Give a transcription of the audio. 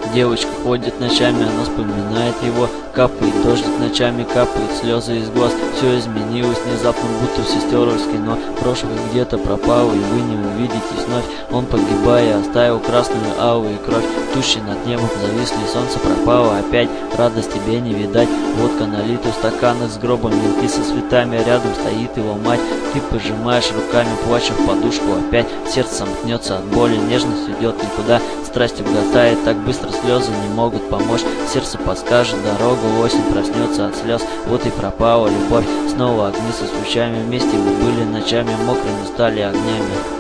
Девочка ходит ночами, она вспоминает его. Капает дождик ночами, капает слезы из глаз. Все изменилось внезапно, будто все стерлось кино. Прошлое где-то пропало, и вы не увидитесь вновь. Он, погибая, оставил красную алую кровь. Тучи над небом зависли, солнце пропало опять. Радость тебе не видать. Водка налита в стаканы с гробом, венки со цветами. Рядом стоит его мать. Ты пожимаешь руками, плача в подушку опять. Сердце сомкнется от боли, нежность идет никуда. Страсть угасает, так быстро слезы не могут помочь. Сердце подскажет дорогу, осень проснется от слез. Вот и пропала любовь, снова огни со свечами. Вместе вы были ночами, мокрыми стали огнями.